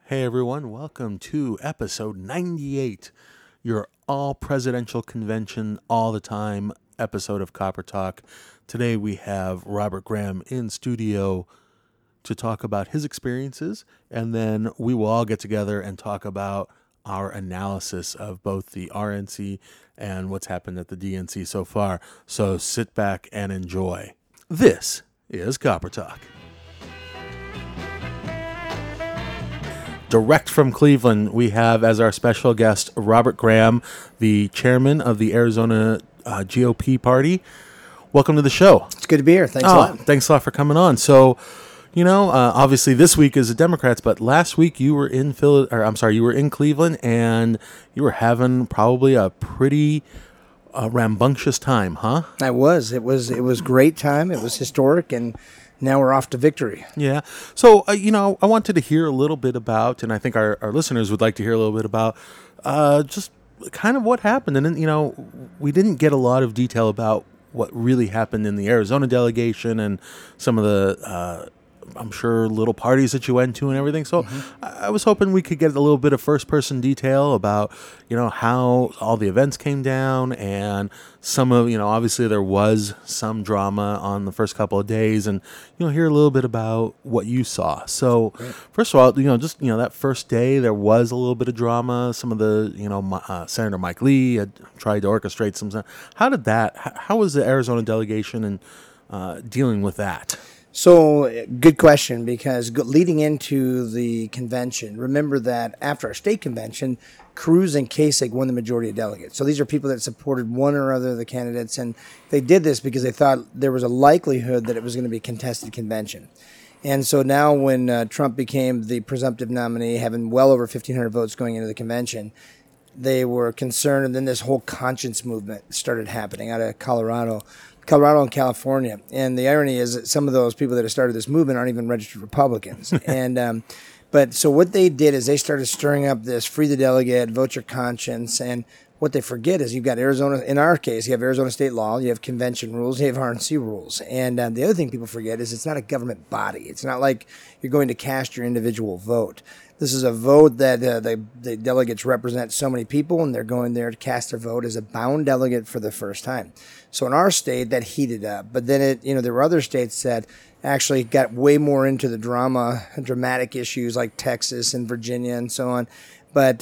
Hey everyone, welcome to episode 98, your all presidential convention all the time episode of Copper Talk. Today we have Robert Graham in studio to talk about his experiences, and then we will all get together and talk about our analysis of both the RNC and what's happened at the DNC so far. So sit back and enjoy. This is Copper Talk. Direct from Cleveland, we have as our special guest Robert Graham, the chairman of the Arizona GOP party. Welcome to the show. It's good to be here. Thanks a lot. Thanks a lot for coming on. So, obviously this week is the Democrats, but last week you were in you were in Cleveland, and you were having probably a pretty rambunctious time, huh? I was. It was great time. It was historic, and now we're off to victory. Yeah. So, I wanted to hear a little bit about, and I think our listeners would like to hear a little bit about just kind of what happened. And then, we didn't get a lot of detail about what really happened in the Arizona delegation and some of the, I'm sure, little parties that you went to and everything. So I was hoping we could get a little bit of first-person detail about, how all the events came down, and some of, obviously there was some drama on the first couple of days, and, hear a little bit about what you saw. So first of all, that first day, there was a little bit of drama. Some of the, Senator Mike Lee had tried to orchestrate some. How was the Arizona delegation and dealing with that? So, good question, because leading into the convention, remember that after our state convention, Cruz and Kasich won the majority of delegates. So these are people that supported one or other of the candidates, and they did this because they thought there was a likelihood that it was going to be a contested convention. And so now when Trump became the presumptive nominee, having well over 1,500 votes going into the convention, they were concerned, and then this whole conscience movement started happening out of Colorado and California. And the irony is that some of those people that have started this movement aren't even registered Republicans. But so what they did is they started stirring up this free the delegate, vote your conscience. And what they forget is you've got Arizona, in our case, you have Arizona state law, you have convention rules, you have RNC rules. And the other thing people forget is it's not a government body. It's not like you're going to cast your individual vote. This is a vote that the delegates represent so many people, and they're going there to cast their vote as a bound delegate for the first time. So in our state, that heated up. But then there were other states that actually got way more into the dramatic issues like Texas and Virginia and so on. But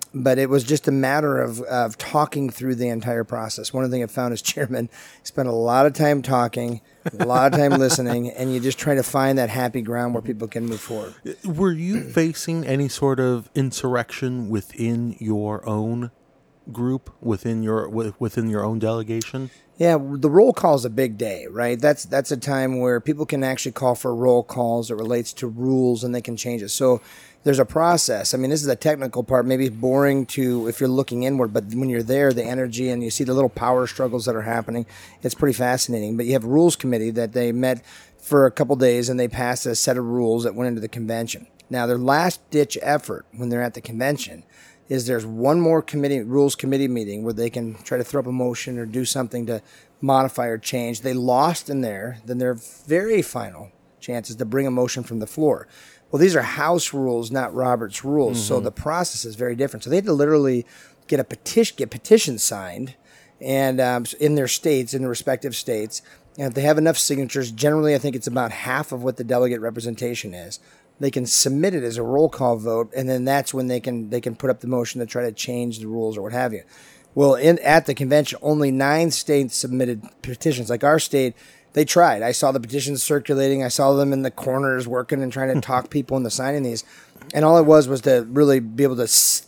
it was just a matter of talking through the entire process. One of the things I found as chairman, spent a lot of time talking, a lot of time listening, and you just try to find that happy ground where people can move forward. Were you facing any sort of insurrection within your own group, within your own delegation? Yeah, the roll call is a big day, right? That's a time where people can actually call for roll calls that relates to rules, and they can change it. So there's a process. I mean, this is a technical part, maybe boring if you're looking inward, but when you're there, the energy and you see the little power struggles that are happening, it's pretty fascinating. But you have a rules committee that they met for a couple days, and they passed a set of rules that went into the convention. Now, their last-ditch effort when they're at the convention is there's one more rules committee meeting where they can try to throw up a motion or do something to modify or change. They lost in there. Then their very final chance is to bring a motion from the floor. Well, these are House rules, not Robert's rules, so the process is very different. So they had to literally get petitions signed, and in their states, in the respective states, and if they have enough signatures, generally I think it's about half of what the delegate representation is. They can submit it as a roll call vote, and then that's when they can put up the motion to try to change the rules or what have you. Well, at the convention, only 9 states submitted petitions. Like our state, they tried. I saw the petitions circulating. I saw them in the corners working and trying to talk people into signing these. And all it was to really be able to,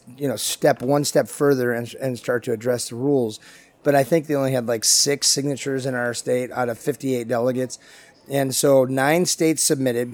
step one step further and start to address the rules. But I think they only had like 6 signatures in our state out of 58 delegates. And so 9 states submitted.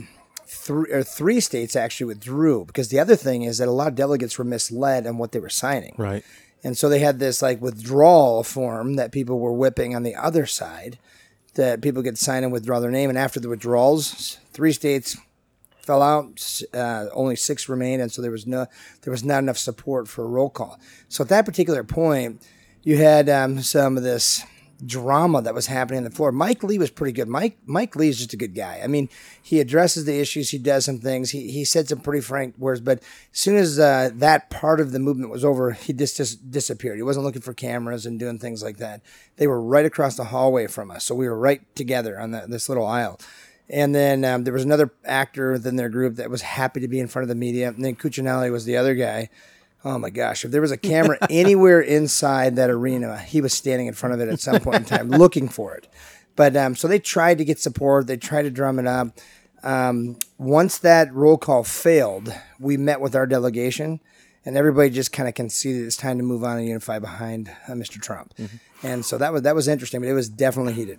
3 states actually withdrew, because the other thing is that a lot of delegates were misled on what they were signing. Right. And so they had this like withdrawal form that people were whipping on the other side, that people could sign and withdraw their name. And after the withdrawals, 3 states fell out, only 6 remained, and so there was not enough support for a roll call. So at that particular point, you had some of this drama that was happening on the floor. Mike Lee was pretty good. Mike Lee is just a good guy. I mean, he addresses the issues. He does some things. He said some pretty frank words. But as soon as that part of the movement was over, he just disappeared. He wasn't looking for cameras and doing things like that. They were right across the hallway from us, so we were right together on this little aisle. And then there was another actor within their group that was happy to be in front of the media. And then Cuccinelli was the other guy. Oh my gosh, if there was a camera anywhere inside that arena, he was standing in front of it at some point in time looking for it. But so they tried to get support. They tried to drum it up. Once that roll call failed, we met with our delegation, and everybody just kind of conceded it's time to move on and unify behind Mr. Trump. Mm-hmm. And so that was interesting, but it was definitely heated.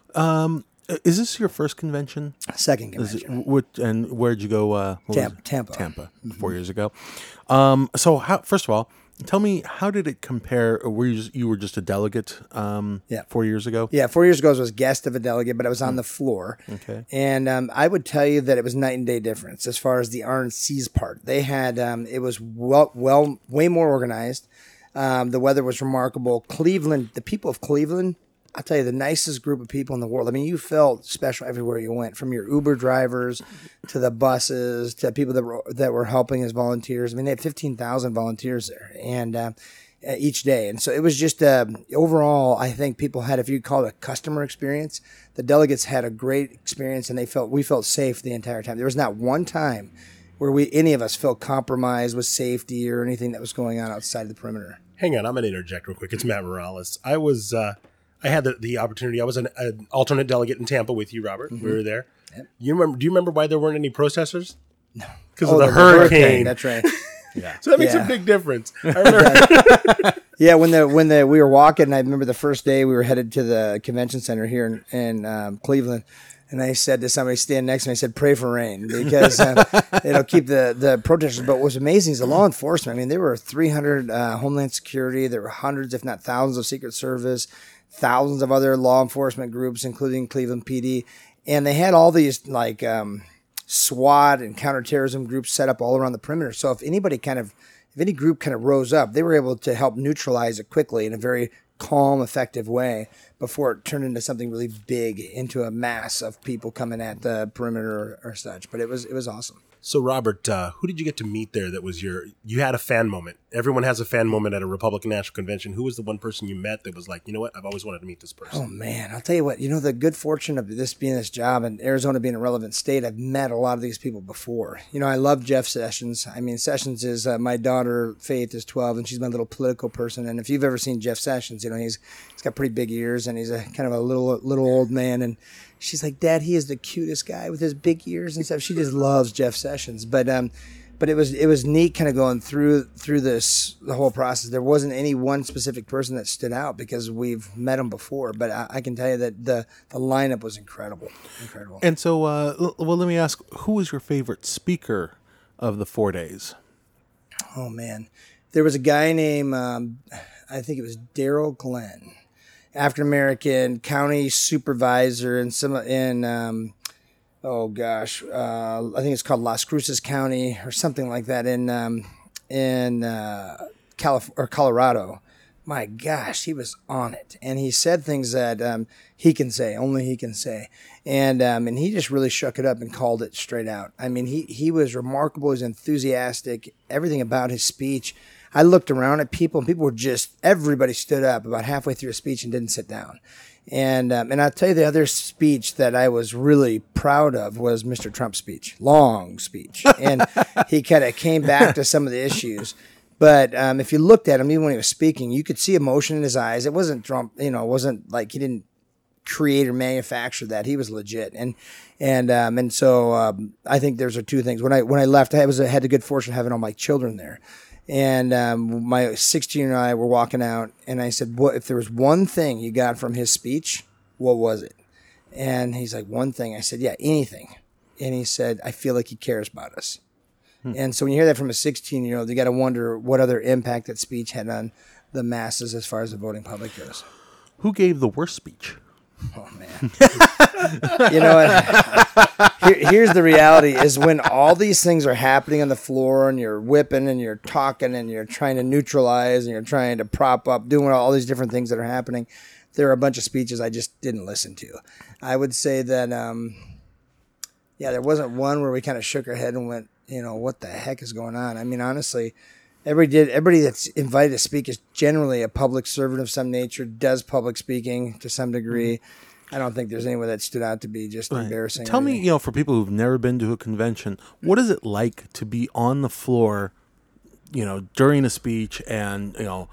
Is this your first convention? Second convention. And where'd you go? Tampa. 4 years ago. So first of all, tell me, how did it compare? You were just a delegate 4 years ago? Yeah, 4 years ago I was guest of a delegate, but I was on the floor. Okay. And I would tell you that it was night and day difference as far as the RNC's part. They had, it was way more organized. The weather was remarkable. Cleveland, the people of Cleveland, I'll tell you, the nicest group of people in the world. I mean, you felt special everywhere you went, from your Uber drivers to the buses to people that were helping as volunteers. I mean, they had 15,000 volunteers there and each day. And so it was just overall, I think people had, if you call it a customer experience, the delegates had a great experience, and we felt safe the entire time. There was not one time where any of us felt compromised with safety or anything that was going on outside the perimeter. Hang on, I'm going to interject real quick. It's Matt Morales. I had the opportunity. I was an alternate delegate in Tampa with you, Robert. Mm-hmm. We were there. Yep. Do you remember why there weren't any protesters? No. Because of the hurricane. That's right. Yeah. So that makes a big difference. I remember. Yeah, when we were walking, I remember the first day we were headed to the convention center here in Cleveland. And I said to somebody standing next to me, I said, pray for rain, because it'll keep the protesters. But what was amazing is the law enforcement. I mean, there were 300 Homeland Security. There were hundreds, if not thousands, of Secret Service, thousands of other law enforcement groups, including Cleveland PD. And they had all these like SWAT and counterterrorism groups set up all around the perimeter. So if any group kind of rose up, they were able to help neutralize it quickly in a very calm, effective way before it turned into something really big, into a mass of people coming at the perimeter or such. But it was awesome. So, Robert, who did you get to meet there that was you had a fan moment? Everyone has a fan moment at a Republican National Convention. Who was the one person you met that was like, you know what, I've always wanted to meet this person? Oh, man, I'll tell you what, the good fortune of this being this job and Arizona being a relevant state, I've met a lot of these people before. I love Jeff Sessions. I mean, Sessions is, my daughter, Faith, is 12, and she's my little political person. And if you've ever seen Jeff Sessions, he's got pretty big ears, and he's a kind of a little old man, and she's like, Dad, he is the cutest guy with his big ears and stuff. She just loves Jeff Sessions. But it was neat kind of going through the whole process. There wasn't any one specific person that stood out because we've met them before. But I can tell you that the lineup was incredible. And so, let me ask, who was your favorite speaker of the 4 days? Oh, man. There was a guy named, I think it was Daryl Glenn. African-American county supervisor in I think it's called Las Cruces County or something like that in Colorado. My gosh, he was on it, and he said things that only he can say, and he just really shook it up and called it straight out. I mean, he was remarkable. He was enthusiastic. Everything about his speech. I looked around at people, and people were everybody stood up about halfway through a speech and didn't sit down. And I'll tell you, the other speech that I was really proud of was Mr. Trump's speech. Long speech. And he kind of came back to some of the issues. But if you looked at him, even when he was speaking, you could see emotion in his eyes. It wasn't Trump, it wasn't like he didn't create or manufacture that. He was legit. And so I think there's two things. When I left, I had the good fortune of having all my children there. And my 16-year-old and I were walking out, and I said, "What if there was one thing you got from his speech? What was it?" And he's like, "One thing." I said, "Yeah, anything." And he said, "I feel like he cares about us." And so when you hear that from a 16-year-old, you got to wonder what other impact that speech had on the masses as far as the voting public goes. Who gave the worst speech? Oh, man. You know what? Here's the reality is when all these things are happening on the floor and you're whipping and you're talking and you're trying to neutralize and you're trying to prop up, doing all these different things that are happening, there are a bunch of speeches I just didn't listen to. I would say that, there wasn't one where we kind of shook our head and went, what the heck is going on? I mean, honestly, everybody that's invited to speak is generally a public servant of some nature, does public speaking to some degree. I don't think there's anyone that stood out to be just embarrassing. Tell me, for people who've never been to a convention, what is it like to be on the floor, during a speech and,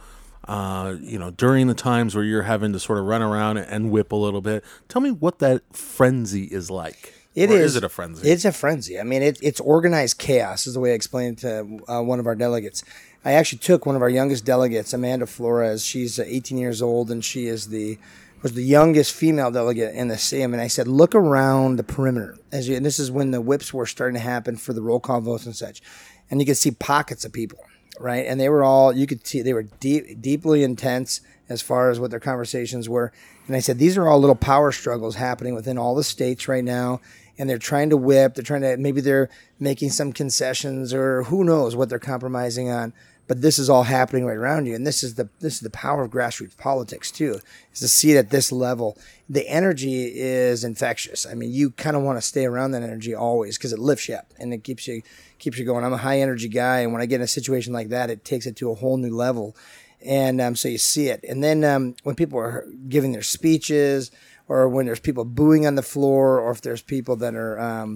during the times where you're having to sort of run around and whip a little bit? Tell me what that frenzy is like. Is it a frenzy? It's a frenzy. I mean, it's organized chaos is the way I explained it to one of our delegates. I actually took one of our youngest delegates, Amanda Flores. She's 18 years old, and she was the youngest female delegate in the stadium. And I said, look around the perimeter. And this is when the whips were starting to happen for the roll call votes and such. And you could see pockets of people, right? And they were you could see they were deeply intense as far as what their conversations were. And I said, these are all little power struggles happening within all the states right now. And they're trying to whip. Maybe they're making some concessions, or who knows what they're compromising on. But this is all happening right around you, and this is the power of grassroots politics too. Is to see it at this level. The energy is infectious. I mean, you kind of want to stay around that energy always because it lifts you up and it keeps you going. I'm a high energy guy, and when I get in a situation like that, it takes it to a whole new level. And so you see it. And then when people are giving their speeches, or when there's people booing on the floor, or if there's people that are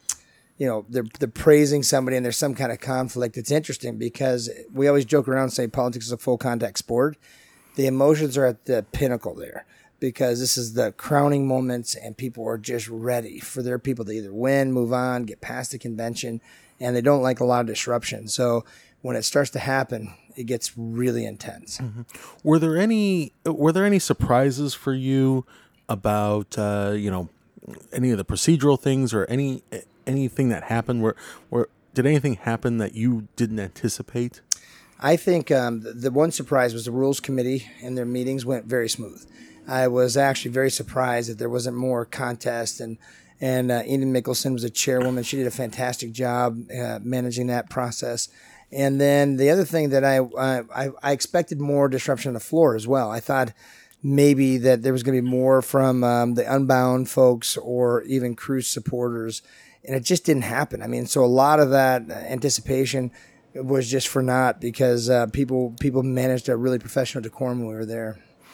they're praising somebody and there's some kind of conflict. It's interesting because we always joke around and say politics is a full contact sport. The emotions are at the pinnacle there because this is the crowning moments and people are just ready for their people to either win, move on, get past the convention, and they don't like a lot of disruption. So when it starts to happen, it gets really intense. Mm-hmm. Were there any surprises for you about, any of the procedural things or anything that happened where did anything happen that you didn't anticipate? I think the one surprise was the Rules Committee, and their meetings went very smooth. I was actually very surprised that there wasn't more contest, and Enid Mickelson was a chairwoman. She did a fantastic job managing that process. And then the other thing that I expected more disruption on the floor as well. I thought maybe that there was going to be more from the Unbound folks or even Cruz supporters. And it just didn't happen. I mean, so a lot of that anticipation was just for naught because people managed a really professional decorum when we were there.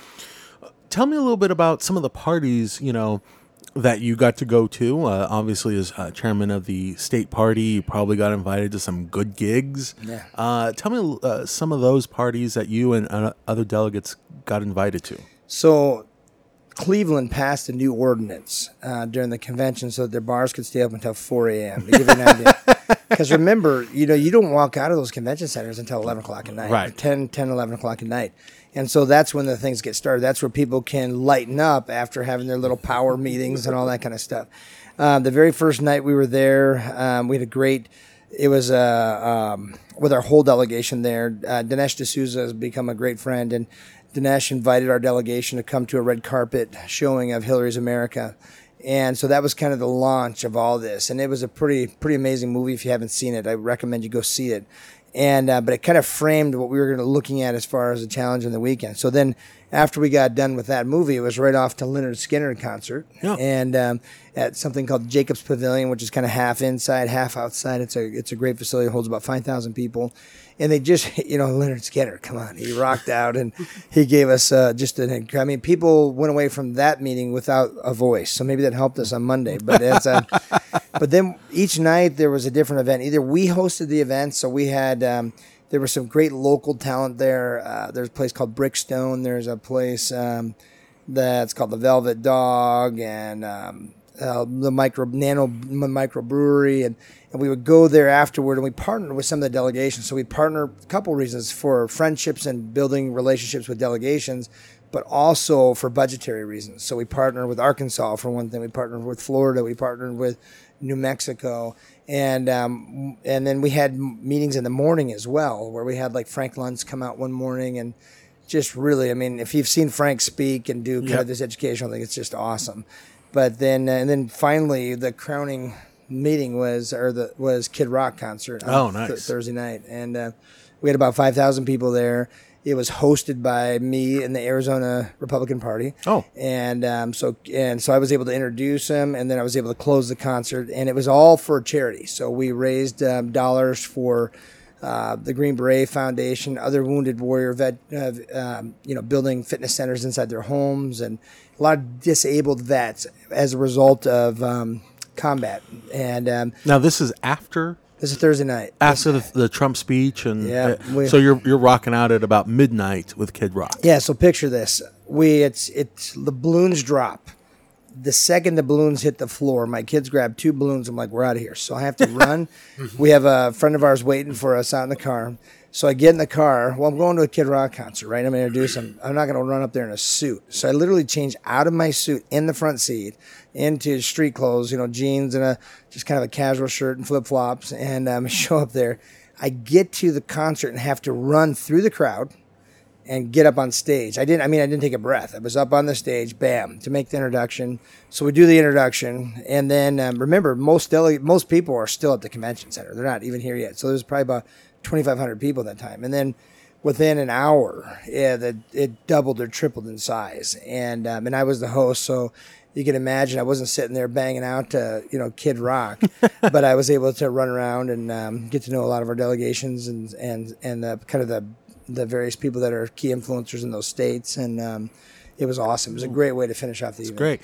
Tell me a little bit about some of the parties, that you got to go to. Obviously, as chairman of the state party, you probably got invited to some good gigs. Yeah. Tell me some of those parties that you and other delegates got invited to. So Cleveland passed a new ordinance during the convention so that their bars could stay up until 4 a.m. to give you an idea. Because remember, you don't walk out of those convention centers until 11 o'clock at night. Right. 10, 11 o'clock at night. And so that's when the things get started. That's where people can lighten up after having their little power meetings and all that kind of stuff. The very first night we were there, we had it was with our whole delegation there. Dinesh D'Souza has become a great friend, and Dinesh invited our delegation to come to a red carpet showing of Hillary's America. And so that was kind of the launch of all this. And it was a pretty amazing movie. If you haven't seen it, I recommend you go see it. And but it kind of framed what we were looking at as far as the challenge in the weekend. So then after we got done with that movie, it was right off to Lynyrd Skynyrd concert. Yeah. And at something called Jacobs Pavilion, which is kind of half inside, half outside. It's a great facility. It holds about 5,000 people. And they just, Lynyrd Skynyrd, come on, he rocked out and he gave us people went away from that meeting without a voice. So maybe that helped us on Monday. But but then each night there was a different event. Either we hosted the event, so we had, there was some great local talent there. There's a place called Brickstone. There's a place that's called the Velvet Dog and the Nano Microbrewery, and we would go there afterward, and we partnered with some of the delegations. So we partnered a couple reasons for friendships and building relationships with delegations, but also for budgetary reasons. So we partnered with Arkansas for one thing. We partnered with Florida. We partnered with New Mexico, and then we had meetings in the morning as well, where we had like Frank Luntz come out one morning and just really, I mean, if you've seen Frank speak and do kind of this educational thing, it's just awesome. But then and then finally the crowning meeting was Kid Rock concert on nice. Thursday night, and we had about 5,000 people there. It was hosted by me and the Arizona Republican Party. Oh. And so I was able to introduce him, and then I was able to close the concert, and it was all for charity. So we raised dollars for the Green Beret Foundation, other wounded warrior building fitness centers inside their homes, and a lot of disabled vets as a result of combat. And Now this is after this is Thursday night. After the Trump speech, and Yeah, so you're rocking out at about midnight with Kid Rock. Yeah, so picture this. It's the balloons drop. The second the balloons hit the floor, my kids grab 2 balloons. I'm like, we're out of here. So I have to run. We have a friend of ours waiting for us out in the car. So I get in the car. Well, I'm going to a Kid Rock concert, right? I'm going to introduce him. I'm not going to run up there in a suit. So I literally change out of my suit in the front seat into street clothes, jeans and just kind of a casual shirt and flip-flops, and show up there. I get to the concert and have to run through the crowd and get up on stage. I didn't take a breath. I was up on the stage, bam, to make the introduction. So we do the introduction, and then remember, most people are still at the convention center. They're not even here yet. So there's probably about 2,500 people at that time. And then within an hour, it doubled or tripled in size. And I was the host, so you can imagine I wasn't sitting there banging out to, Kid Rock, but I was able to run around and get to know a lot of our delegations and kind of the various people that are key influencers in those states. And it was awesome. It was a great way to finish off the evening. Great.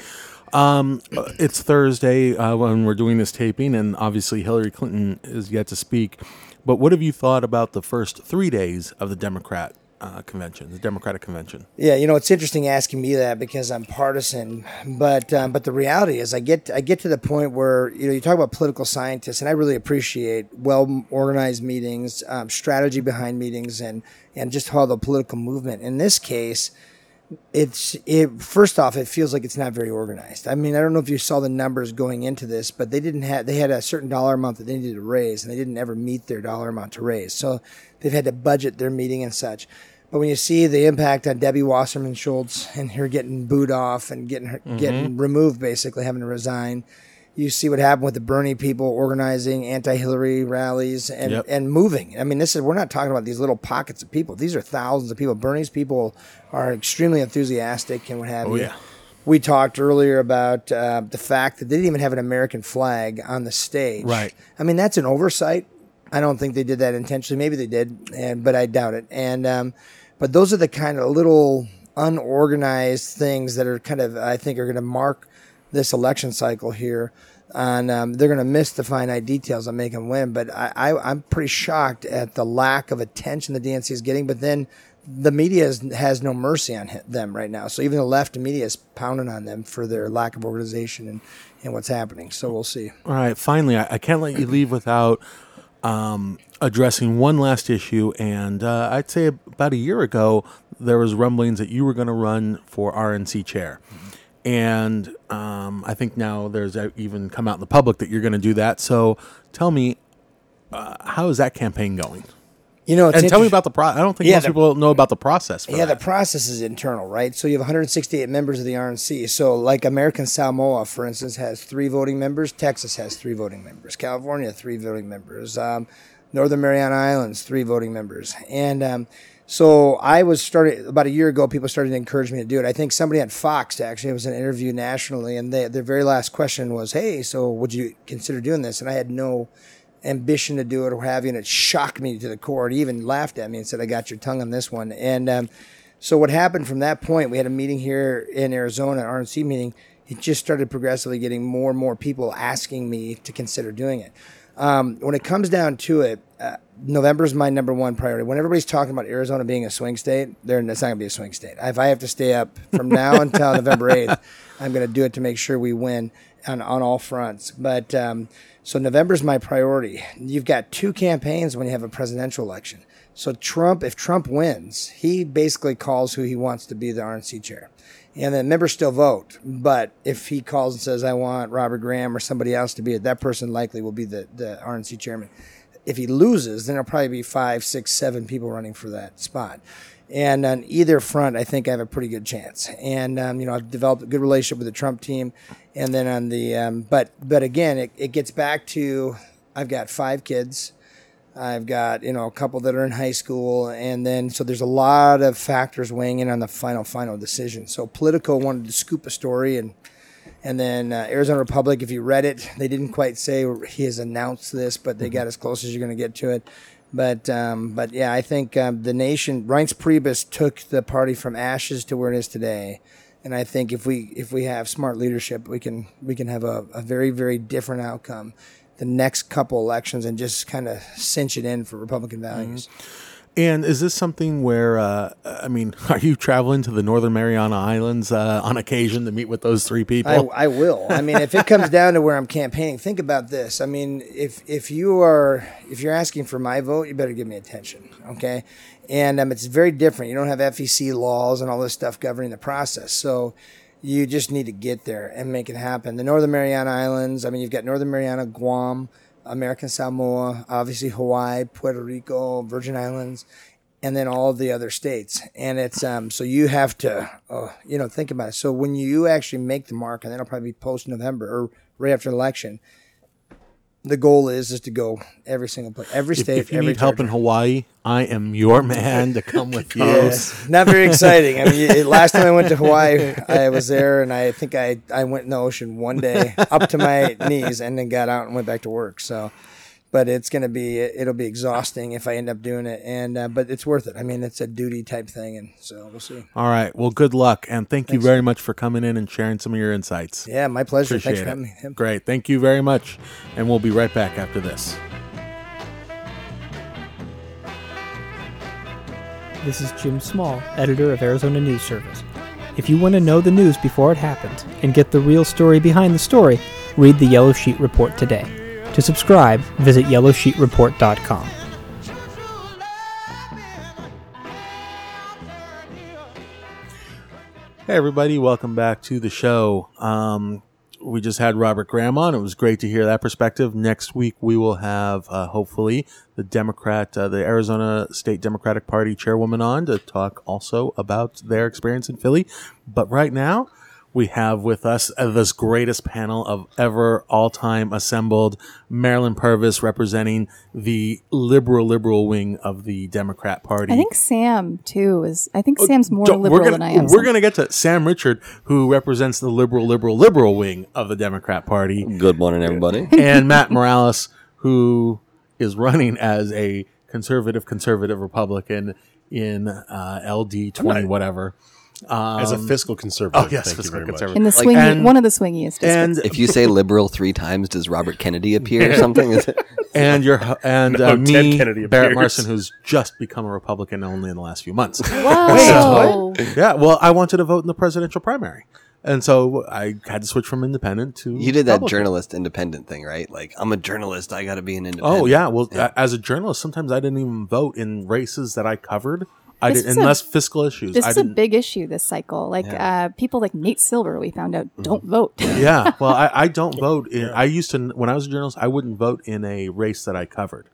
It's Thursday when we're doing this taping, and obviously Hillary Clinton is yet to speak. But what have you thought about the first 3 days of the Democratic convention? Yeah, it's interesting asking me that because I'm partisan, but the reality is I get to the point where you talk about political scientists, and I really appreciate well organized meetings, strategy behind meetings, and just how the political movement. In this case, first off, it feels like it's not very organized. I mean, I don't know if you saw the numbers going into this, but they had a certain dollar amount that they needed to raise, and they didn't ever meet their dollar amount to raise. So they've had to budget their meeting and such. But when you see the impact on Debbie Wasserman Schultz and her getting booed off and getting removed, basically having to resign, you see what happened with the Bernie people organizing anti-Hillary rallies and moving. I mean, we're not talking about these little pockets of people. These are thousands of people. Bernie's people are extremely enthusiastic and what have you. Yeah. We talked earlier about the fact that they didn't even have an American flag on the stage. Right. I mean, that's an oversight. I don't think they did that intentionally. Maybe they did, but I doubt it. And but those are the kind of little unorganized things that are kind of, I think, are going to mark this election cycle here. And they're going to miss the finite details on make them win. But I'm pretty shocked at the lack of attention the DNC is getting. But then the media has no mercy on them right now. So even the left media is pounding on them for their lack of organization and what's happening. So we'll see. All right, finally, I can't let you leave without addressing one last issue. And I'd say about a year ago, there was rumblings that you were going to run for RNC chair. And I think now there's even come out in the public that you're going to do that. So tell me, how is that campaign going? And tell me about the process. I don't think most people know about the process. The process is internal, right? So you have 168 members of the RNC. So like American Samoa, for instance, has 3 voting members. Texas has 3 voting members. California, 3 voting members. Northern Mariana Islands, 3 voting members. And so I was started about a year ago. People started to encourage me to do it. I think somebody at Fox, actually, it was an interview nationally, and their very last question was, "Hey, so would you consider doing this?" And I had no ambition to do it or what have you, and it shocked me to the core. He even laughed at me and said, "I got your tongue on this one." And so what happened from that point, we had a meeting here in Arizona, an RNC meeting. It just started progressively getting more and more people asking me to consider doing it. When it comes down to it, November is my number one priority. When everybody's talking about Arizona being a swing state, it's not going to be a swing state. If I have to stay up from now until November 8th, I'm going to do it to make sure we win on all fronts. But so November is my priority. You've got 2 campaigns when you have a presidential election. So if Trump wins, he basically calls who he wants to be the RNC chair. And the members still vote. But if he calls and says, "I want Robert Graham or somebody else to be it," that person likely will be the RNC chairman. If he loses, then there'll probably be 5, 6, 7 people running for that spot. And on either front, I think I have a pretty good chance. And, I've developed a good relationship with the Trump team. And then on the, but again, it gets back to, I've got 5 kids. I've got, a couple that are in high school. And then, so there's a lot of factors weighing in on the final decision. So Politico wanted to scoop a story, and then Arizona Republic, if you read it, they didn't quite say he has announced this, but they got as close as you're going to get to it. But yeah, I think the nation, Reince Priebus took the party from ashes to where it is today. And I think if we have smart leadership, we can have a very, very different outcome the next couple elections and just kind of cinch it in for Republican values. And is this something where, are you traveling to the Northern Mariana Islands on occasion to meet with those three people? I will. I mean, if it comes down to where I'm campaigning, think about this. I mean, if you're asking for my vote, you better give me attention, okay? And it's very different. You don't have FEC laws and all this stuff governing the process. So you just need to get there and make it happen. The Northern Mariana Islands, I mean, you've got Northern Mariana, Guam, American Samoa, obviously Hawaii, Puerto Rico, Virgin Islands, and then all of the other states. And it's so you have to, think about it. So when you actually make the mark, and that'll probably be post-November or right after the election, the goal is to go every single place, every state, if you every need help in Hawaii, I am your man to come with you. Yes. Not very exciting. I mean, last time I went to Hawaii, I was there, and I think I went in the ocean one day up to my knees, and then got out and went back to work. So, but it'll be exhausting if I end up doing it, and but it's worth it. I mean, it's a duty type thing, and so we'll see. All right. Well, good luck, and thank you very much for coming in and sharing some of your insights. Yeah, my pleasure. Appreciate Thanks for it. having me. Great. Thank you very much, and we'll be right back after this. This is Jim Small, editor of Arizona News Service. If you want to know the news before it happens and get the real story behind the story, read the Yellow Sheet Report today. To subscribe, visit yellowsheetreport.com. Hey, everybody. Welcome back to the show. We just had Robert Graham on. It was great to hear that perspective. Next week, we will have, hopefully, the Arizona State Democratic Party chairwoman on to talk also about their experience in Philly. But right now, we have with us this greatest panel of ever, all-time assembled. Marilyn Purvis representing the liberal wing of the Democrat Party. I think Sam, too, Sam's more liberal than I am. We're going to get to Sam Richard, who represents the liberal wing of the Democrat Party. Good morning, everybody. And Matt Morales, who is running as a conservative Republican in LD 20 whatever. As a fiscal conservative. Oh, yes, thank fiscal you very conservative. In the swingy, one of the swingiest districts. And If you say liberal 3 times, does Robert Kennedy appear or something? Is it? and No, Ted me, Kennedy Barrett appears. Marson, who's just become a Republican only in the last few months. Whoa. Yeah, well, I wanted to vote in the presidential primary. And so I had to switch from independent to You did that Republican. journalist independent thing, right? Like, I'm a journalist, I got to be an independent. Oh, yeah. Well, as a journalist, sometimes I didn't even vote in races that I covered. This is Unless fiscal issues. This I is a didn't. big issue this cycle. Like people like Nate Silver, we found out, don't vote. Yeah, well, I don't vote. I used to, when I was a journalist, I wouldn't vote in a race that I covered.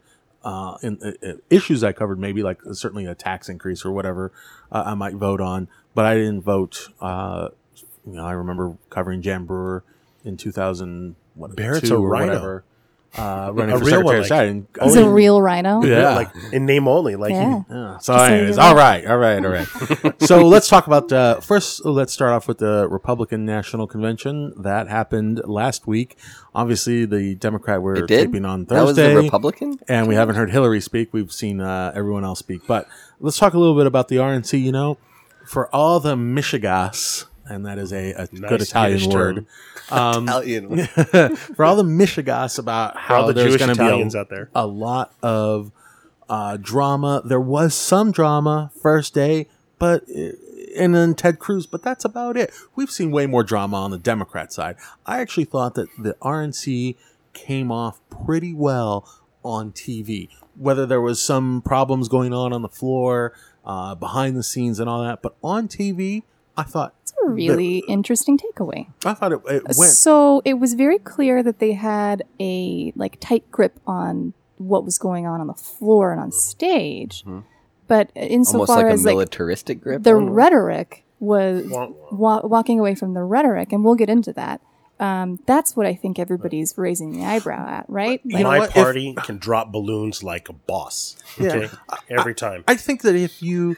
In issues I covered, maybe like certainly a tax increase or whatever, I might vote on. But I didn't vote. I remember covering Jan Brewer in 2000. Barrett's 2 a or rhino. whatever. Running A for real one, Secretary of State. And- He's a real rhino. Yeah. Like in name only. Like Yeah. Yeah. So anyways, all right. So let's talk about, first, let's start off with the Republican National Convention. That happened last week. Obviously, the Democrat we're It did? taping on That was the Thursday. Republican? And we haven't heard Hillary speak. We've seen everyone else speak. But let's talk a little bit about the RNC. For all the Michigas, and that is a Nice good Italian Yiddish word. Italian. For all the Michigas about all how the there's Jewish going to Italians be out there. a lot of drama. There was some drama first day, and then Ted Cruz, but that's about it. We've seen way more drama on the Democrat side. I actually thought that the RNC came off pretty well on TV. Whether there was some problems going on the floor, behind the scenes and all that, but on TV, I thought It's a really interesting takeaway. it went. So it was very clear that they had a tight grip on what was going on the floor and on stage. But Almost insofar like a as militaristic grip. the on it. rhetoric was walking away from the rhetoric, and we'll get into that. That's what I think everybody's raising the eyebrow at, right? You know My what? party can drop balloons like a boss. Okay, every time. I think that if you,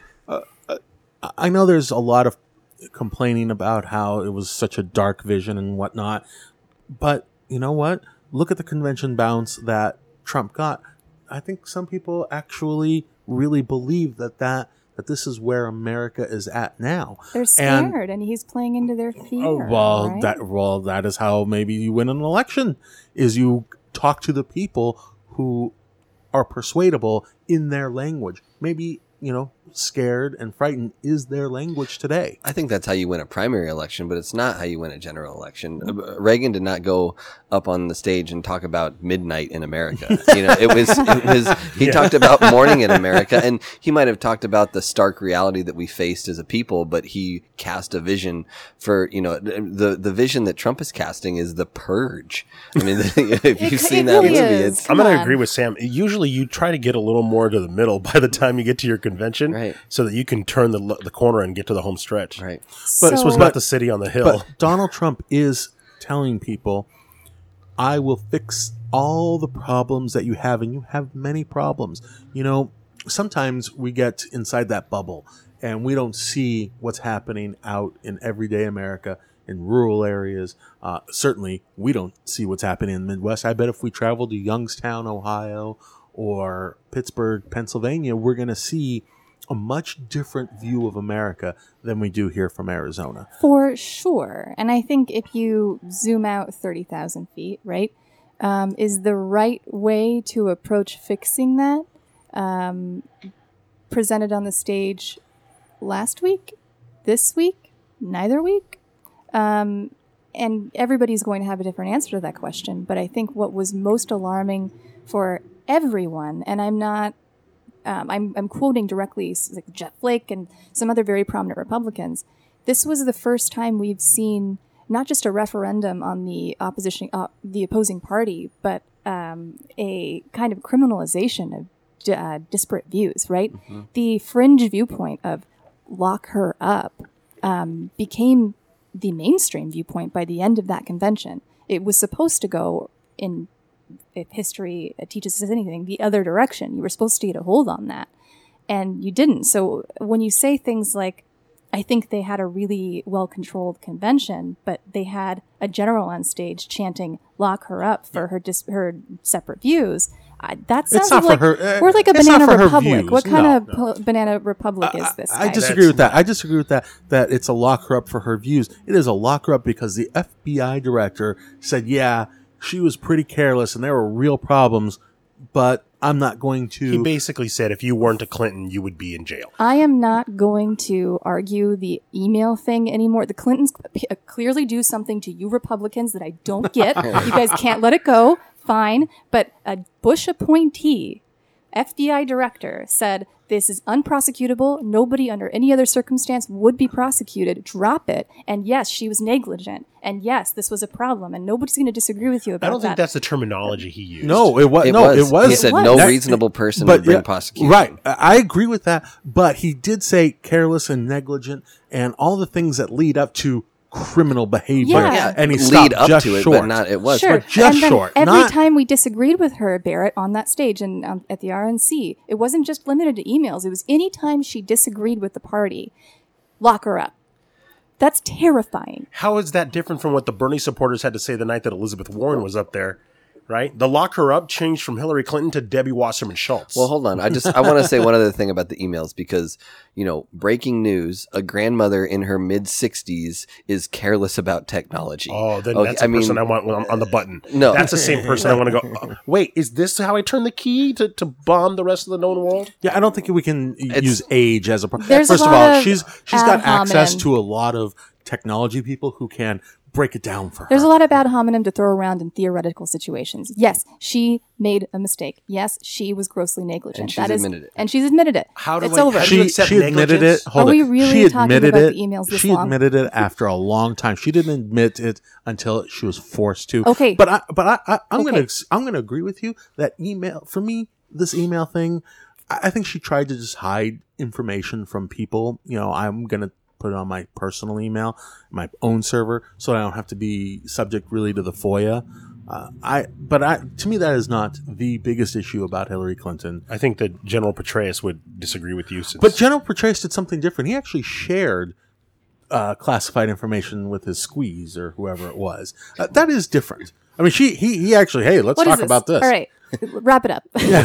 I know there's a lot of complaining about how it was such a dark vision and whatnot, but you know what? Look at the convention bounce that Trump got. I think some people actually really believe that this is where America is at now. They're scared, and he's playing into their fear. Right? That is how maybe you win an election, is you talk to the people who are persuadable in their language. Maybe, scared and frightened is their language today. I think that's how you win a primary election, but it's not how you win a general election. Reagan did not go up on the stage and talk about midnight in America. He talked about morning in America, and he might have talked about the stark reality that we faced as a people, but he cast a vision for, the vision that Trump is casting is the purge. I mean, if you've seen that really movie, is. I'm going Come to on. agree with Sam. Usually you try to get a little more to the middle by the time you get to your convention, Right. so that you can turn the corner and get to the home stretch. right. But This was not the city on the hill. But Donald Trump is telling people, I will fix all the problems that you have, and you have many problems. Sometimes we get inside that bubble and we don't see what's happening out in everyday America, in rural areas. Certainly, we don't see what's happening in the Midwest. I bet if we travel to Youngstown, Ohio, or Pittsburgh, Pennsylvania, we're going to see a much different view of America than we do here from Arizona. For sure. And I think if you zoom out 30,000 feet, right, is the right way to approach fixing that presented on the stage last week, this week, neither week? And everybody's going to have a different answer to that question. But I think what was most alarming for everyone, and I'm not, I'm quoting directly like Jeff Flake and some other very prominent Republicans. This was the first time we've seen not just a referendum on the opposing party, but a kind of criminalization of disparate views. Right, the fringe viewpoint of lock her up became the mainstream viewpoint by the end of that convention. It was supposed to go in. If history teaches us anything, the other direction. You were supposed to get a hold on that, and you didn't. So when you say things like, I think they had a really well-controlled convention, but they had a general on stage chanting, lock her up for her separate views, that sounds like we're like a banana republic. What kind of banana republic is this? I guys? disagree with that. I disagree with that it's a lock her up for her views. It is a lock her up because the FBI director said, yeah, she was pretty careless and there were real problems, but I'm not going to... He basically said if you weren't a Clinton, you would be in jail. I am not going to argue the email thing anymore. The Clintons clearly do something to you Republicans that I don't get. You guys can't let it go. Fine. But a Bush appointee, FBI director, said this is unprosecutable. Nobody under any other circumstance would be prosecuted. Drop it. And yes, she was negligent. And yes, this was a problem. And nobody's going to disagree with you about that. I don't think that's the terminology he used. No, it was. It was. He said was. no reasonable person would bring prosecution. Right. I agree with that. But he did say careless and negligent and all the things that lead up to criminal behavior. Yeah. And he lead stopped up just to it, short. but not it was. Sure. But just and then short, every not- time we disagreed with her, Barrett, on that stage and at the RNC, it wasn't just limited to emails. It was any time she disagreed with the party, lock her up. That's terrifying. How is that different from what the Bernie supporters had to say the night that Elizabeth Warren was up there? Right? The lock her up changed from Hillary Clinton to Debbie Wasserman Schultz. Well, hold on. I want to say one other thing about the emails because, breaking news, a grandmother in her mid-60s is careless about technology. Oh, then that's the person I want on the button. No. That's the same person I want to go, wait, is this how I turn the key to bomb the rest of the known world? Yeah, I don't think we can use age as a problem. There's First a of lot all, of she's ad got access hominem. to a lot of technology people who can break it down for her. There's a lot of ad hominem to throw around in theoretical situations. Yes, she made a mistake. Yes, she was grossly negligent. And she's admitted it. And she's admitted it. It's over. how do you She accept admitted it. negligence? Hold Are we it. really She talking admitted about it. the emails this She long? admitted it after a long time. She didn't admit it until she was forced to. Okay. But I'm Okay. gonna agree with you that email for me, this email thing, I think she tried to just hide information from people. I'm gonna put it on my personal email, my own server, so I don't have to be subject really to the FOIA. To me, that is not the biggest issue about Hillary Clinton. I think that General Petraeus would disagree with you. But General Petraeus did something different. He actually shared classified information with his squeeze or whoever it was. That is different. I mean, he actually, hey, let's talk about this. All right. Wrap it up.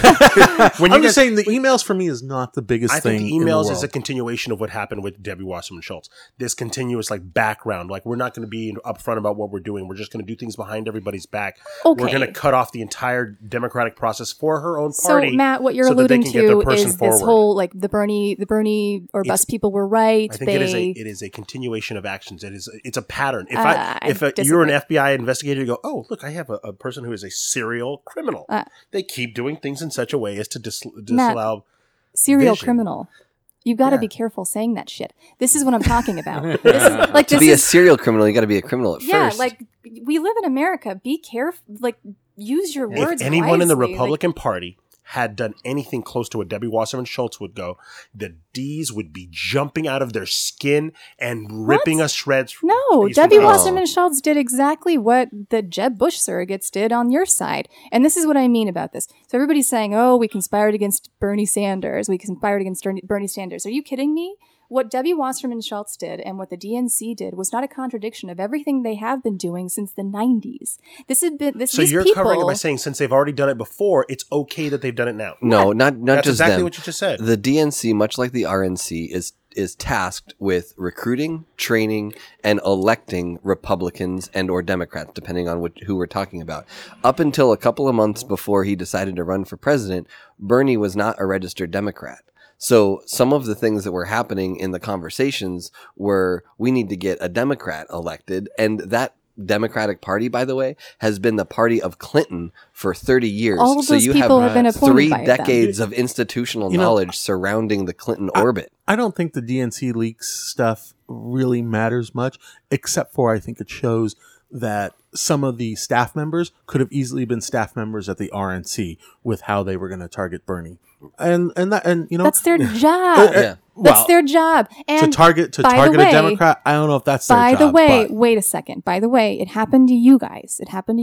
I'm just saying the emails for me is not the biggest I thing. think the in emails the is a world. continuation of what happened with Debbie Wasserman Schultz. This continuous background. We're not going to be upfront about what we're doing. We're just going to do things behind everybody's back. Okay. We're going to cut off the entire democratic process for her own party. So Matt, what you're so that they alluding can get their to person is forward. this whole the Bernie or bus people were right. I think it is a continuation of actions. It's a pattern. If I you're an disagree. FBI investigator, you go, oh, look, I have a person who is a serial criminal. They keep doing things in such a way as to disallow serial vision. criminal. You got to Yeah. be careful saying that shit. This is what I'm talking about. This is, To be a serial criminal, you got to be a criminal at first. we live in America. Be careful. Use your words. If anyone in the wisely. Republican Party had done anything close to what Debbie Wasserman Schultz would go, the D's would be jumping out of their skin and ripping us shreds. No, piece from Debbie piece. Wasserman Schultz did exactly what the Jeb Bush surrogates did on your side. And this is what I mean about this. So everybody's saying, oh, we conspired against Bernie Sanders. We conspired against Bernie Sanders. Are you kidding me? What Debbie Wasserman Schultz did and what the DNC did was not a contradiction of everything they have been doing since the 90s. So you're covering it by saying since they've already done it before, it's okay that they've done it now. No, not That's just exactly them. what you just said. The DNC, much like the RNC, is tasked with recruiting, training, and electing Republicans and or Democrats, depending on who we're talking about. Up until a couple of months before he decided to run for president, Bernie was not a registered Democrat. So some of the things that were happening in the conversations were, we need to get a Democrat elected. And that Democratic Party, by the way, has been the party of Clinton for 30 years. All of so those you people have have been appointed 3 by them. decades of institutional You know, knowledge surrounding the Clinton orbit. I don't think the DNC leaks stuff really matters much, except for I think it shows that some of the staff members could have easily been staff members at the RNC with how they were going to target Bernie, and you know that's their job. Yeah. That's their job. And to target by the way, a Democrat. I don't know if that's their By job. the way, but- wait a second. By the way, it happened to you guys.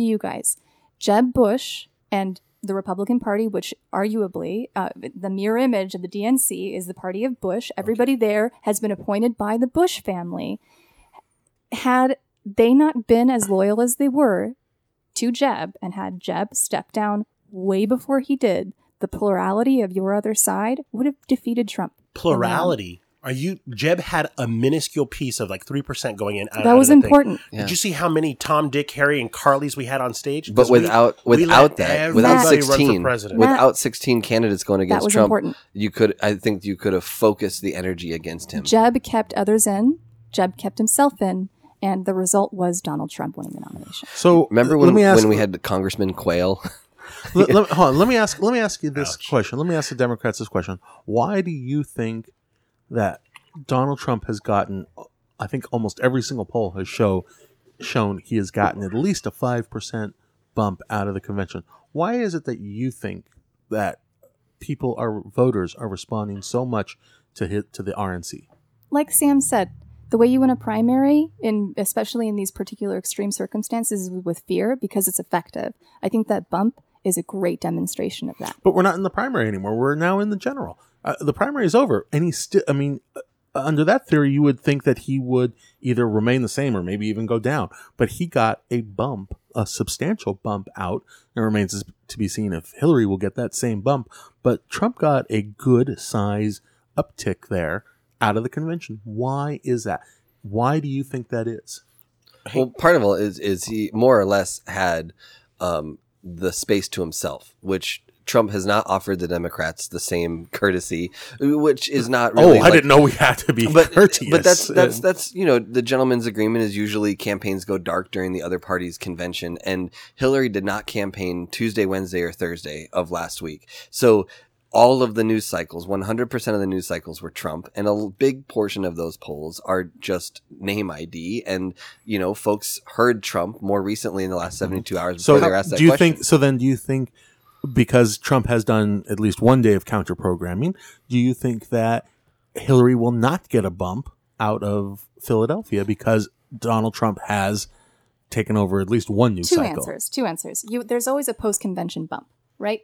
Jeb Bush and the Republican Party, which arguably the mirror image of the DNC is the party of Bush. Everybody there has been appointed by the Bush family. Had they not been as loyal as they were to Jeb and had Jeb step down way before he did, the plurality of your other side would have defeated Trump. Plurality. Jeb had a minuscule piece of 3% going in. That was important. Did you see how many Tom, Dick, Harry, and Carlys we had on stage? But 'Cause we without let that, without everybody run for 16, president. without 16 candidates going against was Trump, important. I think you could have focused the energy against him. Jeb kept others in. Jeb kept himself in. And the result was Donald Trump winning the nomination. So Remember let me ask, when we had Congressman Quayle? hold on. Let me ask you this question. Let me ask the Democrats this question. Why do you think that Donald Trump has gotten? I think almost every single poll has shown he has gotten at least a 5% bump out of the convention. Why is it that you think that voters are responding so much to the RNC? Like Sam said, the way you win a primary, especially in these particular extreme circumstances, is with fear because it's effective. I think that bump is a great demonstration of that. But we're not in the primary anymore. We're now in the general. The primary is over, and he's still. I mean, under that theory, you would think that he would either remain the same or maybe even go down. But he got a bump, a substantial bump out. It remains to be seen if Hillary will get that same bump. But Trump got a good size uptick there out of the convention. Why is that? Why do you think that is? Well, part of it is he more or less had the space to himself, which Trump has not offered the Democrats the same courtesy, which is not really. I didn't know we had to be courteous. But that's the gentleman's agreement is usually campaigns go dark during the other party's convention, and Hillary did not campaign Tuesday, Wednesday, or Thursday of last week. So all of the news cycles, 100% of the news cycles were Trump, and a big portion of those polls are just name ID. And, folks heard Trump more recently in the last 72 hours before they were asked that question. Do you think, because Trump has done at least one day of counter programming, do you think that Hillary will not get a bump out of Philadelphia because Donald Trump has taken over at least one news cycle. Two answers. There's always a post-convention bump, right?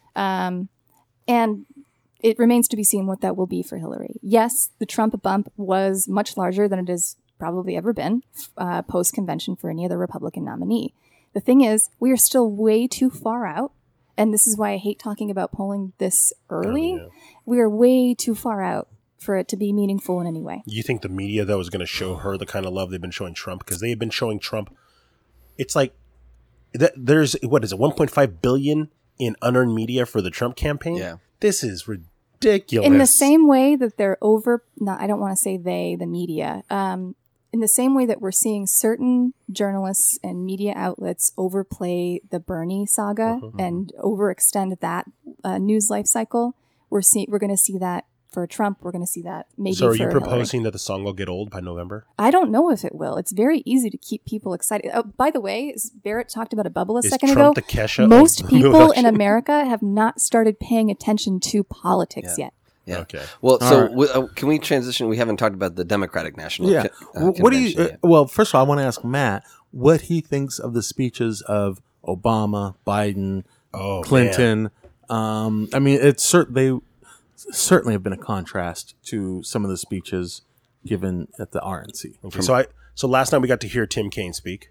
And it remains to be seen what that will be for Hillary. Yes, the Trump bump was much larger than it has probably ever been post-convention for any other Republican nominee. The thing is, we are still way too far out, and this is why I hate talking about polling this early. Yeah. We are way too far out for it to be meaningful in any way. You think the media, though, is going to show her the kind of love they've been showing Trump? Because they have been showing Trump. It's like there's, what is it, 1.5 billion in unearned media for the Trump campaign? Yeah. This is ridiculous. In the same way that they're I don't want to say they, the media, in the same way that we're seeing certain journalists and media outlets overplay the Bernie saga and overextend that news life cycle, we're going to see that for Trump. We're going to see that maybe. So, are for you proposing Hillary. that the song will get old by November? I don't know if it will. It's very easy to keep people excited. Oh, by the way, Barrett talked about a bubble a second Trump ago. the Kesha Most of people election? in America have not started paying attention to politics yet. Yeah. Okay. Well, All so right. can we transition? We haven't talked about the Democratic National. Yeah. What do you? Convention yet. Well, first of all, I want to ask Matt what he thinks of the speeches of Obama, Biden, Oh, Clinton. I mean, they certainly have been a contrast to some of the speeches given at the RNC. Okay. So last night we got to hear Tim Kaine speak.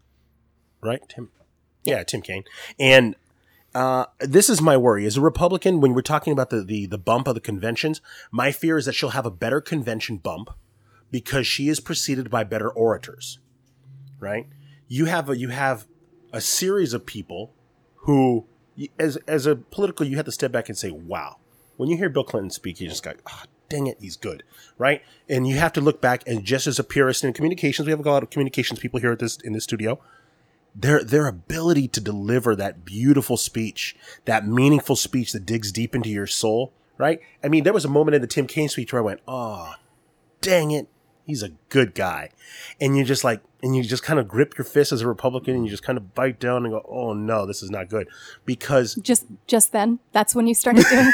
Right? Tim Kaine. And this is my worry. As a Republican, when we're talking about the bump of the conventions, my fear is that she'll have a better convention bump because she is preceded by better orators. Right? You have a series of people who, as a political, you have to step back and say, wow. When you hear Bill Clinton speak, you just go, oh, dang it, he's good, right? And you have to look back, and just as a purist in communications, we have a lot of communications people here in this studio. Their ability to deliver that beautiful speech, that meaningful speech that digs deep into your soul, right? I mean, there was a moment in the Tim Kaine speech where I went, oh, dang it, he's a good guy. And you just kind of grip your fist as a Republican and you just kind of bite down and go, oh no, this is not good. Because Just then, that's when you started doing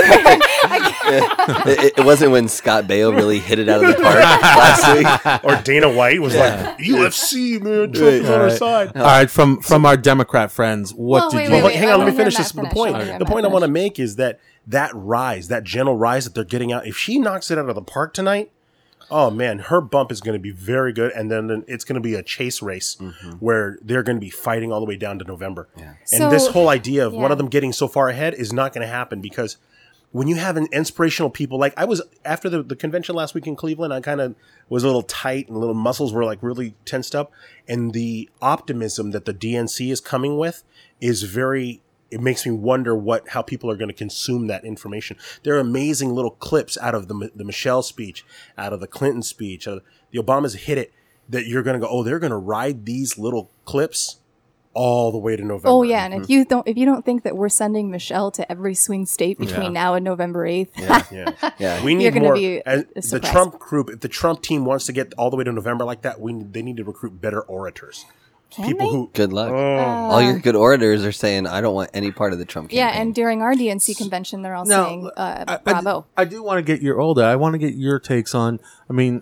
It wasn't when Scott Baio really hit it out of the park last week. or Dana White was like, UFC, man, Trump is on our side. All right, from our Democrat friends, what did wait, you? wait, Well, wait. hang I on, let me wanna hear finish Matt this. The finish. point. I wanna hear The Matt point I want to finish. make is that rise, that gentle rise that they're getting out. If she knocks it out of the park tonight, oh man, her bump is going to be very good, and then it's going to be a chase race where they're going to be fighting all the way down to November. Yeah. And So- this whole idea of one yeah. of them getting so far ahead is not going to happen because when you have an inspirational people, like I was after the convention last week in Cleveland, I kind of was a little tight and little muscles were like really tensed up, and the optimism that the DNC is coming with is very. It makes me wonder how people are going to consume that information. There are amazing little clips out of the Michelle speech, out of the Clinton speech, the Obamas hit it that you're going to go, oh, they're going to ride these little clips all the way to November. Oh yeah, and if you don't think that we're sending Michelle to every swing state between now and November 8th, Yeah. We need You're gonna more. be The surprised. Trump group, if the Trump team wants to get all the way to November like that, they need to recruit better orators. Can People they? who Good luck. All your good orators are saying, I don't want any part of the Trump campaign. Yeah, and during our DNC convention, they're all saying, "Bravo." I do want to get your I want to get your takes on. I mean,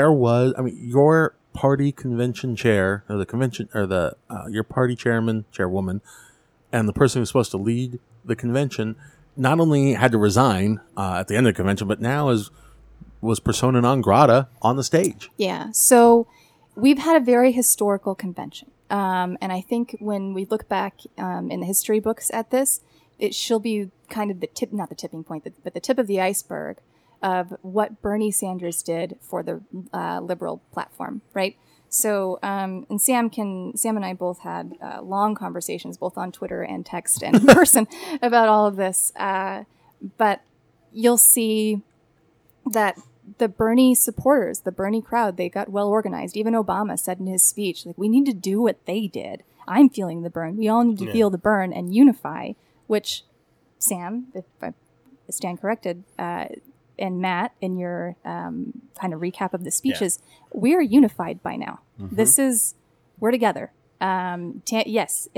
your party convention chair or the convention or the your party chairwoman, and the person who's supposed to lead the convention not only had to resign at the end of the convention, but now was persona non grata on the stage. Yeah. So we've had a very historical convention. And I think when we look back in the history books at this, she'll be kind of not the tipping point, but the tip of the iceberg of what Bernie Sanders did for the liberal platform, right? So, and Sam and I both had long conversations, both on Twitter and text and in person about all of this. But you'll see that the Bernie supporters, the Bernie crowd, they got well organized. Even Obama said in his speech, like, we need to do what they did. I'm feeling the burn. We all need to feel the burn and unify, which Sam, if I stand corrected, and Matt, in your kind of recap of the speeches, we're unified by now. We're together. Yes. And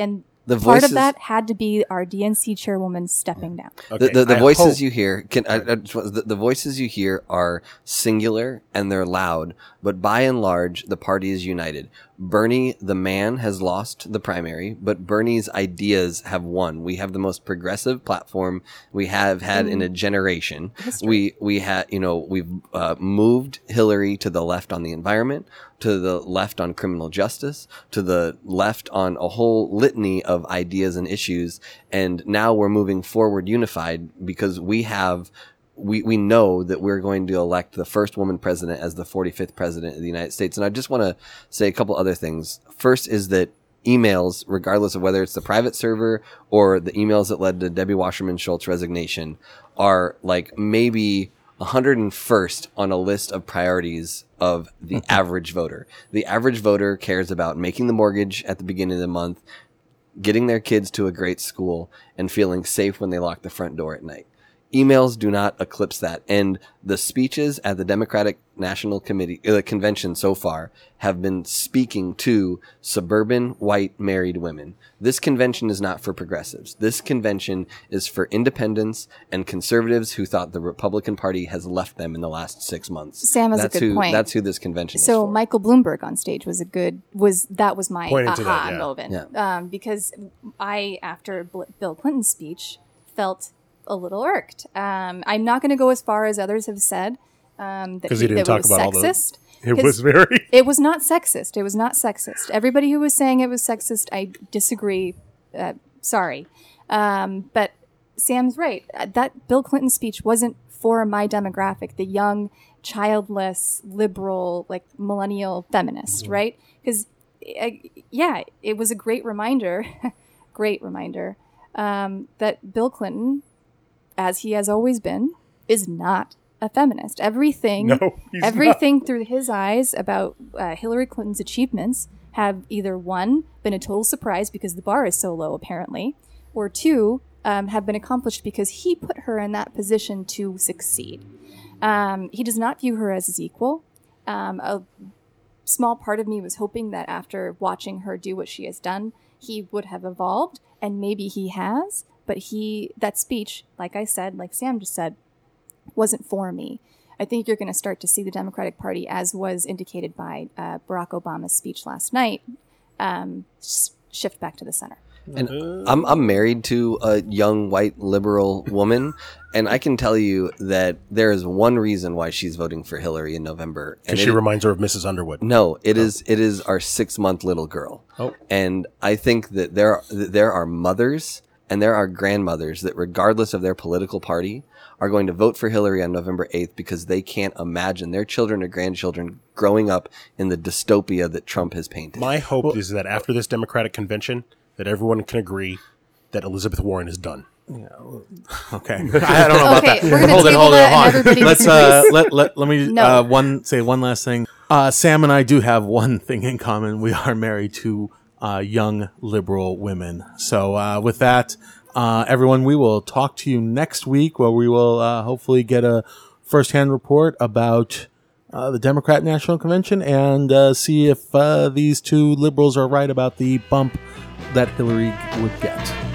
The Part voices, of that had to be our DNC chairwoman stepping down. Okay, the I voices hope- you hear the voices you hear are singular and they're loud, but by and large the party is united. Bernie the man has lost the primary, but Bernie's ideas have won. We have the most progressive platform we have had in a generation. History. We've moved Hillary to the left on the environment, to the left on criminal justice, to the left on a whole litany of ideas and issues. And now we're moving forward unified because we know that we're going to elect the first woman president as the 45th president of the United States. And I just want to say a couple other things. First is that emails, regardless of whether it's the private server or the emails that led to Debbie Wasserman Schultz resignation, are like maybe 101st on a list of priorities of the average voter. The average voter cares about making the mortgage at the beginning of the month, getting their kids to a great school, and feeling safe when they lock the front door at night. Emails do not eclipse that. And the speeches at the Democratic National Committee, convention so far have been speaking to suburban white married women. This convention is not for progressives. This convention is for independents and conservatives who thought the Republican Party has left them in the last 6 months. Sam has a good point. That's who this convention is So for. Michael Bloomberg on stage was my Pointing to that, aha yeah. moment. Because I, after Bill Clinton's speech, felt a little irked. I'm not going to go as far as others have said that he didn't talk about all the- sexist. It was very. It was not sexist. It was not sexist. Everybody who was saying it was sexist, I disagree. Sorry. But Sam's right. That Bill Clinton speech wasn't for my demographic, the young, childless, liberal, like millennial feminist, right? Because, it was a great reminder, that Bill Clinton, as he has always been, is not a feminist. Everything through his eyes about Hillary Clinton's achievements have either one, been a total surprise because the bar is so low apparently, or two, have been accomplished because he put her in that position to succeed. He does not view her as his equal. A small part of me was hoping that after watching her do what she has done, he would have evolved, and maybe he has, but that speech, like I said, like Sam just said, wasn't for me. I think you're going to start to see the Democratic Party, as was indicated by Barack Obama's speech last night, shift back to the center. And I'm married to a young white liberal woman, and I can tell you that there is one reason why she's voting for Hillary in November. And Because she reminds her of Mrs. Underwood. No, it is our 6-month little girl. Oh. And I think that there are mothers and there are grandmothers that, regardless of their political party, are going to vote for Hillary on November 8th because they can't imagine their children or grandchildren growing up in the dystopia that Trump has painted. My hope is that after this Democratic convention, that everyone can agree that Elizabeth Warren is done. Okay, I don't know about Okay, that. we're gonna Hold it, table hold it, that and hold on. everybody Let's disagrees. let me No. say one last thing. Sam and I do have one thing in common. We are married to young liberal women. So with that, everyone, we will talk to you next week, where we will hopefully get a firsthand report about the Democrat National Convention and see if these two liberals are right about the bump that Hillary would get.